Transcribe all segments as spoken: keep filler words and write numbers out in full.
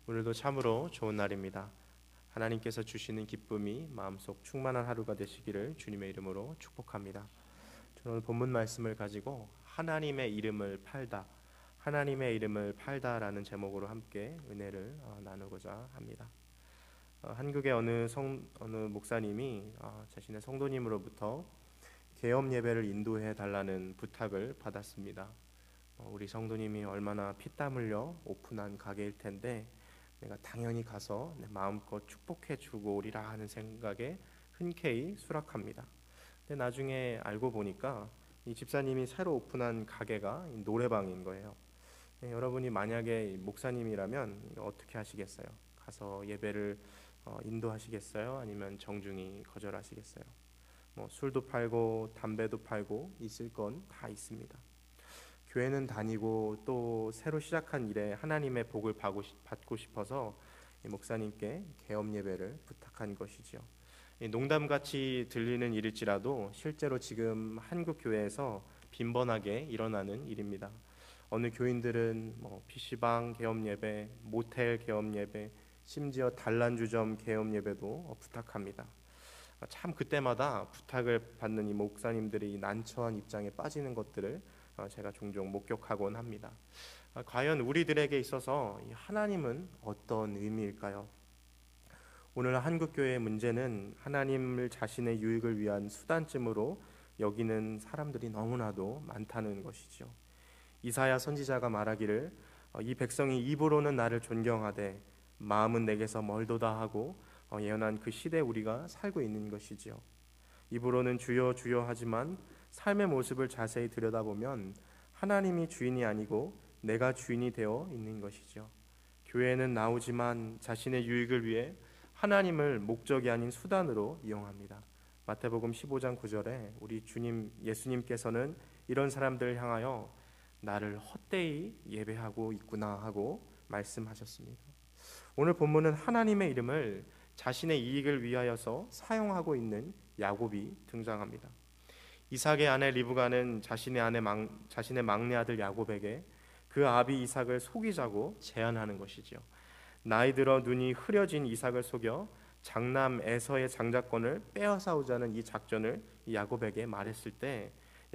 오늘도 참으로 좋은 날입니다. 하나님께서 주시는 기쁨이 마음속 충만한 하루가 되시기를 주님의 이름으로 축복합니다. 저는 오늘 본문 말씀을 가지고 하나님의 이름을 팔다, 하나님의 이름을 팔다라는 제목으로 함께 은혜를 어, 나누고자 합니다. 어, 한국의 어느 성 어느 목사님이 어, 자신의 성도님으로부터 계엄 예배를 인도해 달라는 부탁을 받았습니다. 어, 우리 성도님이 얼마나 피땀 흘려 오픈한 가게일 텐데 내가 당연히 가서 내 마음껏 축복해 주고 오리라 하는 생각에 흔쾌히 수락합니다. 근데 나중에 알고 보니까 이 집사님이 새로 오픈한 가게가 노래방인 거예요. 예, 여러분이 만약에 목사님이라면 어떻게 하시겠어요? 가서 예배를 어, 인도하시겠어요? 아니면 정중히 거절하시겠어요? 뭐 술도 팔고 담배도 팔고 있을 건 다 있습니다. 교회는 다니고 또 새로 시작한 일에 하나님의 복을 받고 싶어서 목사님께 계엄 예배를 부탁한 것이지요. 농담같이 들리는 일일지라도 실제로 지금 한국 교회에서 빈번하게 일어나는 일입니다. 어느 교인들은 뭐 피시방 계엄 예배, 모텔 계엄 예배, 심지어 단란주점 계엄 예배도 부탁합니다. 참 그때마다 부탁을 받는 이 목사님들이 난처한 입장에 빠지는 것들을 제가 종종 목격하곤 합니다. 과연 우리들에게 있어서 하나님은 어떤 의미일까요? 오늘 한국교회의 문제는 하나님을 자신의 유익을 위한 수단쯤으로 여기는 사람들이 너무나도 많다는 것이죠. 이사야 선지자가 말하기를 이 백성이 입으로는 나를 존경하되 마음은 내게서 멀도다 하고 예언한 그 시대에 우리가 살고 있는 것이지요. 입으로는 주여 주여 하지만 삶의 모습을 자세히 들여다보면 하나님이 주인이 아니고 내가 주인이 되어 있는 것이죠. 교회는 나오지만 자신의 유익을 위해 하나님을 목적이 아닌 수단으로 이용합니다. 마태복음 십오 장 구 절에 우리 주님 예수님께서는 이런 사람들을 향하여 나를 헛되이 예배하고 있구나 하고 말씀하셨습니다. 오늘 본문은 하나님의 이름을 자신의 이익을 위하여서 사용하고 있는 야곱이 등장합니다. 이삭의 아내 리브가는 자신의 아내 막, 자신의 막내 아들 야곱에게 그 아비 이삭을 속이자고 제안하는 것이죠. 나이 들어 눈이 흐려진 이삭을 속여 장남 에서의 장자권을 빼앗아오자는 이 작전을 야곱에게 말했을 때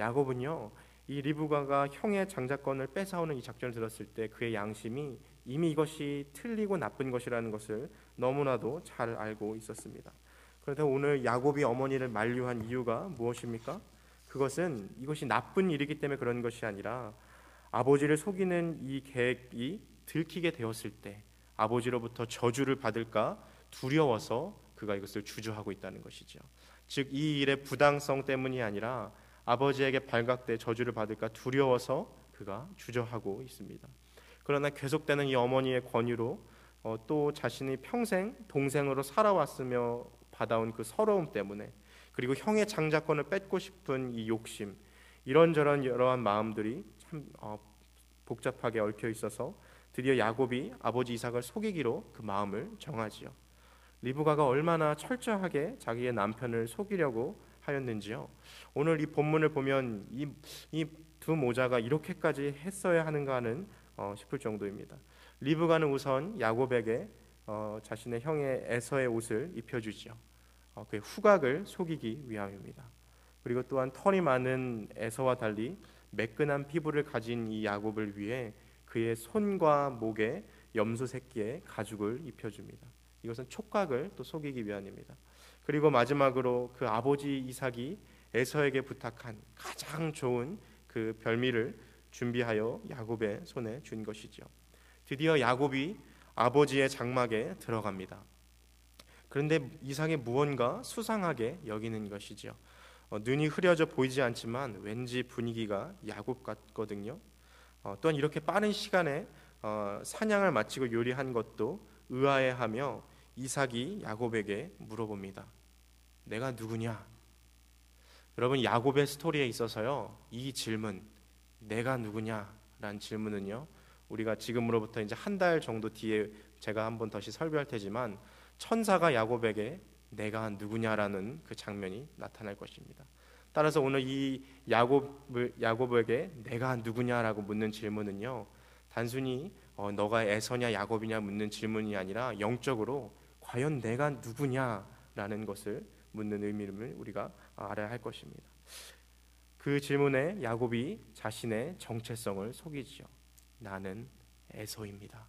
야곱은요, 이 리브가가 형의 장자권을 뺏어오는 이 작전을 들었을 때 그의 양심이 이미 이것이 틀리고 나쁜 것이라는 것을 너무나도 잘 알고 있었습니다. 그런데 오늘 야곱이 어머니를 만류한 이유가 무엇입니까? 그것은 이것이 나쁜 일이기 때문에 그런 것이 아니라 아버지를 속이는 이 계획이 들키게 되었을 때 아버지로부터 저주를 받을까 두려워서 그가 이것을 주저하고 있다는 것이죠. 즉 이 일의 부당성 때문이 아니라 아버지에게 발각돼 저주를 받을까 두려워서 그가 주저하고 있습니다. 그러나 계속되는 이 어머니의 권유로 어, 또 자신이 평생 동생으로 살아왔으며 받아온 그 서러움 때문에 그리고 형의 장자권을 뺏고 싶은 이 욕심, 이런저런 여러한 마음들이 참 어, 복잡하게 얽혀 있어서 드디어 야곱이 아버지 이삭을 속이기로 그 마음을 정하지요. 리브가가 얼마나 철저하게 자기의 남편을 속이려고 하였는지요. 오늘 이 본문을 보면 이 이 두 모자가 이렇게까지 했어야 하는가 하는 어, 싶을 정도입니다. 리브가는 우선 야곱에게 어, 자신의 형의 에서의 옷을 입혀주지요. 어, 그의 후각을 속이기 위함입니다. 그리고 또한 털이 많은 에서와 달리 매끈한 피부를 가진 이 야곱을 위해 그의 손과 목에 염소 새끼의 가죽을 입혀줍니다. 이것은 촉각을 또 속이기 위함입니다. 그리고 마지막으로 그 아버지 이삭이 에서에게 부탁한 가장 좋은 그 별미를 준비하여 야곱의 손에 준 것이죠. 드디어 야곱이 아버지의 장막에 들어갑니다. 그런데 이삭이 무언가 수상하게 여기는 것이죠. 어, 눈이 흐려져 보이지 않지만 왠지 분위기가 야곱 같거든요. 어, 또한 이렇게 빠른 시간에 어, 사냥을 마치고 요리한 것도 의아해하며 이삭이 야곱에게 물어봅니다. 내가 누구냐? 여러분, 야곱의 스토리에 있어서요, 이 질문, 내가 누구냐라는 질문은요, 우리가 지금으로부터 이제 한 달 정도 뒤에 제가 한번 다시 설교할 테지만 천사가 야곱에게 내가 누구냐라는 그 장면이 나타날 것입니다. 따라서 오늘 이 야곱을, 야곱에게 내가 누구냐라고 묻는 질문은요, 단순히 어, 너가 에서냐 야곱이냐 묻는 질문이 아니라 영적으로 과연 내가 누구냐라는 것을 묻는 의미를 우리가 알아야 할 것입니다. 그 질문에 야곱이 자신의 정체성을 속이지요. 나는 에서입니다.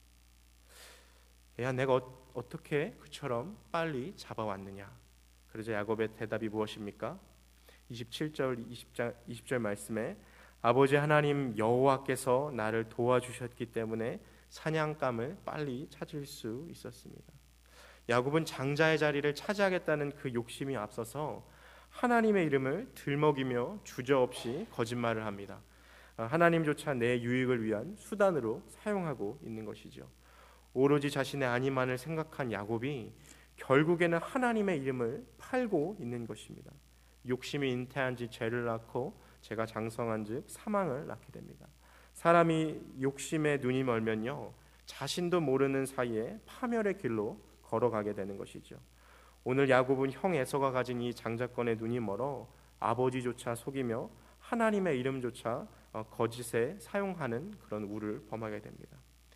야, 내가 어, 어떻게 그처럼 빨리 잡아왔느냐? 그러자 야곱의 대답이 무엇입니까? 이십칠 절 이십 절 말씀에 아버지 하나님 여호와께서 나를 도와주셨기 때문에 사냥감을 빨리 찾을 수 있었습니다. 야곱은 장자의 자리를 차지하겠다는 그 욕심이 앞서서 하나님의 이름을 들먹이며 주저없이 거짓말을 합니다. 하나님조차 내 유익을 위한 수단으로 사용하고 있는 것이죠. 오로지 자신의 안위만을 생각한 야곱이 결국에는 하나님의 이름을 팔고 있는 것입니다. 욕심이 잉태한 지 죄를 낳고 죄가 장성한 즉 사망을 낳게 됩니다. 사람이 욕심에 눈이 멀면요 자신도 모르는 사이에 파멸의 길로 걸어가게 되는 것이죠. 오늘 야곱은 형 에서가 가진 이 장자권에 눈이 멀어 아버지조차 속이며 하나님의 이름조차 거짓에 사용하는 그런 우를 범하게 됩니다.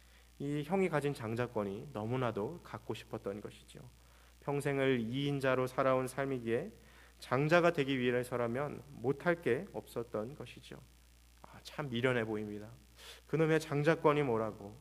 이 형이 가진 장자권이 너무나도 갖고 싶었던 것이죠. 평생을 이인자로 살아온 삶이기에 장자가 되기 위해서라면 못할 게 없었던 것이죠. 아, 참 미련해 보입니다. 그놈의 장자권이 뭐라고.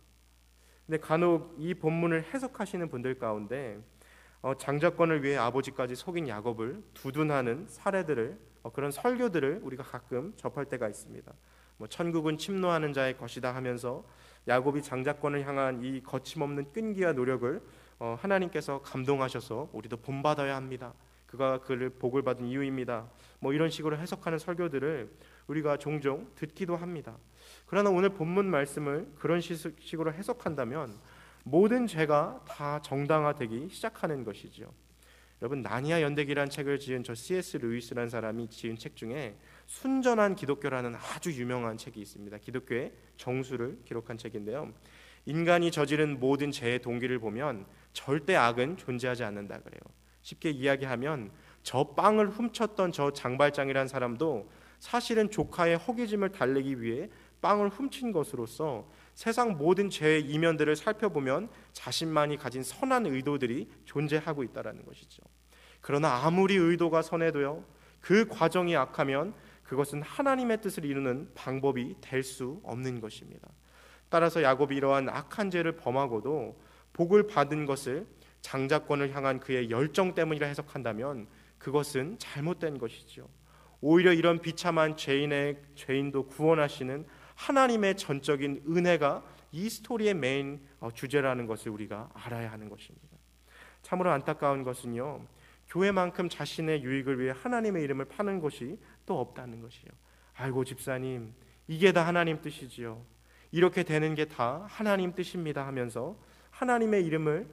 근데 간혹 이 본문을 해석하시는 분들 가운데 어, 장자권을 위해 아버지까지 속인 야곱을 두둔하는 사례들을 어, 그런 설교들을 우리가 가끔 접할 때가 있습니다. 뭐 천국은 침노하는 자의 것이다 하면서 야곱이 장자권을 향한 이 거침없는 끈기와 노력을 어, 하나님께서 감동하셔서 우리도 본받아야 합니다. 그가 그를 복을 받은 이유입니다. 뭐 이런 식으로 해석하는 설교들을 우리가 종종 듣기도 합니다. 그러나 오늘 본문 말씀을 그런 식으로 해석한다면 모든 죄가 다 정당화되기 시작하는 것이죠. 여러분 나니아 연대기라는 책을 지은 저 씨 에스 루이스라는 사람이 지은 책 중에 순전한 기독교라는 아주 유명한 책이 있습니다. 기독교의 정수를 기록한 책인데요. 인간이 저지른 모든 죄의 동기를 보면 절대 악은 존재하지 않는다 그래요. 쉽게 이야기하면 저 빵을 훔쳤던 저 장발장이라는 사람도 사실은 조카의 허기짐을 달래기 위해 빵을 훔친 것으로서 세상 모든 죄의 이면들을 살펴보면 자신만이 가진 선한 의도들이 존재하고 있다는 것이죠. 그러나 아무리 의도가 선해도요 그 과정이 악하면 그것은 하나님의 뜻을 이루는 방법이 될 수 없는 것입니다. 따라서 야곱이 이러한 악한 죄를 범하고도 복을 받은 것을 장자권을 향한 그의 열정 때문이라 해석한다면 그것은 잘못된 것이죠. 오히려 이런 비참한 죄인의 죄인도 구원하시는 하나님의 전적인 은혜가 이 스토리의 메인 주제라는 것을 우리가 알아야 하는 것입니다. 참으로 안타까운 것은요 교회만큼 자신의 유익을 위해 하나님의 이름을 파는 것이 또 없다는 것이에요. 아이고 집사님 이게 다 하나님 뜻이지요. 이렇게 되는 게 다 하나님 뜻입니다 하면서 하나님의 이름을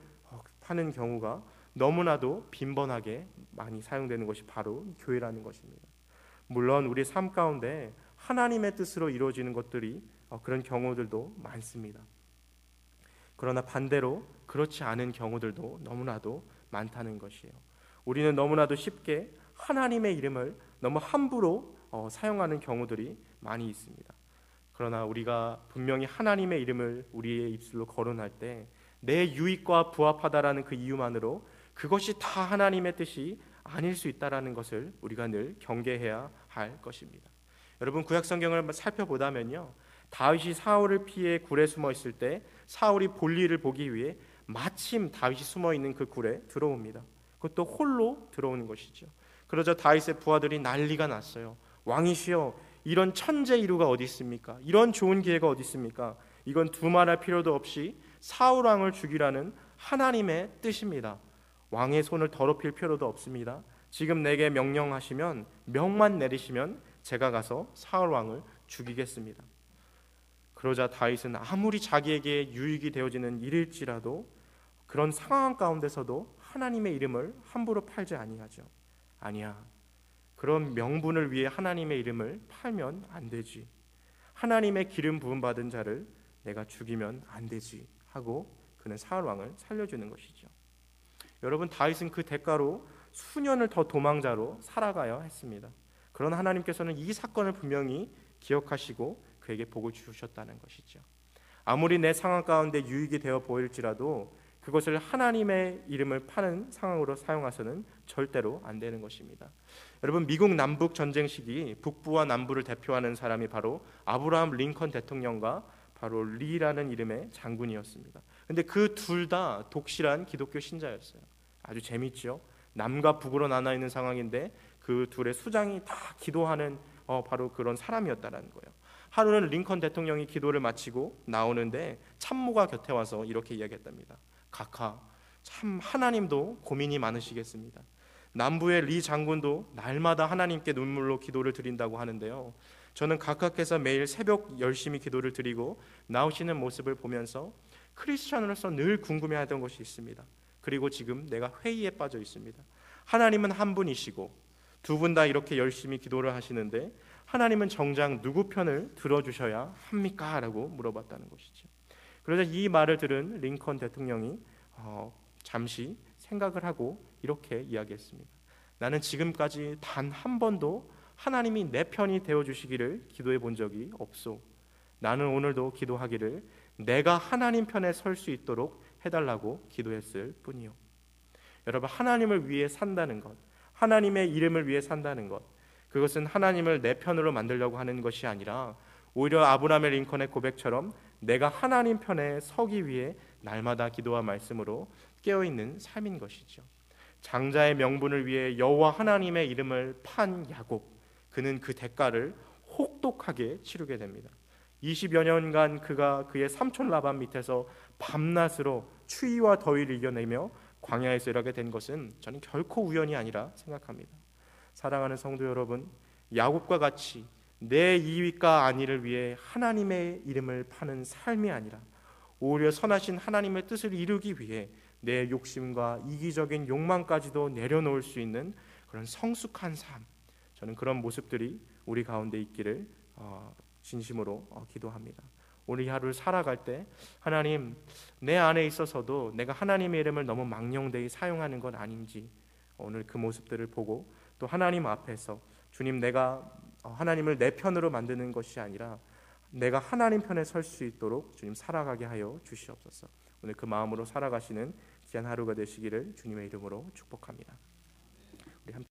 파는 경우가 너무나도 빈번하게 많이 사용되는 것이 바로 교회라는 것입니다. 물론 우리 삶 가운데 하나님의 뜻으로 이루어지는 것들이 그런 경우들도 많습니다. 그러나 반대로 그렇지 않은 경우들도 너무나도 많다는 것이에요. 우리는 너무나도 쉽게 하나님의 이름을 너무 함부로 사용하는 경우들이 많이 있습니다. 그러나 우리가 분명히 하나님의 이름을 우리의 입술로 거론할 때 내 유익과 부합하다라는 그 이유만으로 그것이 다 하나님의 뜻이 아닐 수 있다라는 것을 우리가 늘 경계해야 할 것입니다. 여러분 구약 성경을 살펴보다면요 다윗이 사울을 피해 굴에 숨어 있을 때 사울이 볼일을 보기 위해 마침 다윗이 숨어 있는 그 굴에 들어옵니다. 그것도 홀로 들어오는 것이죠. 그러자 다윗의 부하들이 난리가 났어요. 왕이시여 이런 천재 이루가 어디 있습니까? 이런 좋은 기회가 어디 있습니까? 이건 두말할 필요도 없이 사울 왕을 죽이라는 하나님의 뜻입니다. 왕의 손을 더럽힐 필요도 없습니다. 지금 내게 명령하시면 명만 내리시면 제가 가서 사울 왕을 죽이겠습니다. 그러자 다윗은 아무리 자기에게 유익이 되어지는 일일지라도 그런 상황 가운데서도 하나님의 이름을 함부로 팔지 아니하죠. 아니야. 그런 명분을 위해 하나님의 이름을 팔면 안 되지. 하나님의 기름 부음 받은 자를 내가 죽이면 안 되지 하고 그는 사울 왕을 살려주는 것이죠. 여러분 다윗은 그 대가로 수년을 더 도망자로 살아가야 했습니다. 그러나 하나님께서는 이 사건을 분명히 기억하시고 그에게 복을 주셨다는 것이죠. 아무리 내 상황 가운데 유익이 되어 보일지라도 그것을 하나님의 이름을 파는 상황으로 사용해서는 절대로 안 되는 것입니다. 여러분, 미국 남북 전쟁 시기 북부와 남부를 대표하는 사람이 바로 아브라함 링컨 대통령과 바로 리라는 이름의 장군이었습니다. 근데 그 둘 다 독실한 기독교 신자였어요. 아주 재밌죠. 남과 북으로 나눠 있는 상황인데 그 둘의 수장이 다 기도하는 어, 바로 그런 사람이었다라는 거예요. 하루는 링컨 대통령이 기도를 마치고 나오는데 참모가 곁에 와서 이렇게 이야기했답니다. 각하, 참 하나님도 고민이 많으시겠습니다. 남부의 리 장군도 날마다 하나님께 눈물로 기도를 드린다고 하는데요, 저는 각하께서 매일 새벽 열심히 기도를 드리고 나오시는 모습을 보면서 크리스천으로서 늘 궁금해하던 것이 있습니다. 그리고 지금 내가 회의에 빠져 있습니다. 하나님은 한 분이시고 두 분 다 이렇게 열심히 기도를 하시는데 하나님은 정작 누구 편을 들어주셔야 합니까? 라고 물어봤다는 것이죠. 그러자 이 말을 들은 링컨 대통령이 어, 잠시 생각을 하고 이렇게 이야기했습니다. 나는 지금까지 단 한 번도 하나님이 내 편이 되어주시기를 기도해 본 적이 없소. 나는 오늘도 기도하기를 내가 하나님 편에 설 수 있도록 해달라고 기도했을 뿐이요. 여러분, 하나님을 위해 산다는 것, 하나님의 이름을 위해 산다는 것, 그것은 하나님을 내 편으로 만들려고 하는 것이 아니라 오히려 아브라함의 링컨의 고백처럼 내가 하나님 편에 서기 위해 날마다 기도와 말씀으로 깨어있는 삶인 것이죠. 장자의 명분을 위해 여호와 하나님의 이름을 판 야곱, 그는 그 대가를 혹독하게 치르게 됩니다. 이십여 년간 그가 그의 삼촌 라반 밑에서 밤낮으로 추위와 더위를 이겨내며 광야에서 일하게 된 것은 저는 결코 우연이 아니라 생각합니다. 사랑하는 성도 여러분, 야곱과 같이 내 이익과 안위를 위해 하나님의 이름을 파는 삶이 아니라 오히려 선하신 하나님의 뜻을 이루기 위해 내 욕심과 이기적인 욕망까지도 내려놓을 수 있는 그런 성숙한 삶, 저는 그런 모습들이 우리 가운데 있기를 진심으로 기도합니다. 오늘 이 하루를 살아갈 때 하나님, 내 안에 있어서도 내가 하나님의 이름을 너무 망령되이 사용하는 건 아닌지 오늘 그 모습들을 보고 또 하나님 앞에서 주님, 내가 하나님을 내 편으로 만드는 것이 아니라 내가 하나님 편에 설 수 있도록 주님 살아가게 하여 주시옵소서. 오늘 그 마음으로 살아가시는 귀한 하루가 되시기를 주님의 이름으로 축복합니다. 우리 함께